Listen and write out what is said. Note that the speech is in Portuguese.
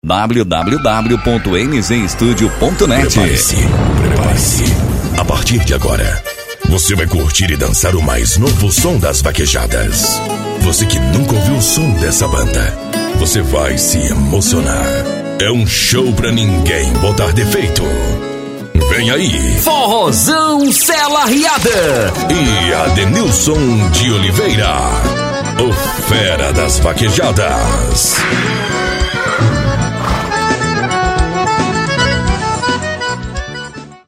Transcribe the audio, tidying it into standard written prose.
www.mzstudio.net. Prepare-se. A partir de agora, você vai curtir e dançar o mais novo som das vaquejadas. Você que nunca ouviu o som dessa banda, você vai se emocionar. É um show pra ninguém botar defeito. Vem aí, Forrozão Cela Riada e Adenilson de Oliveira, o fera das vaquejadas.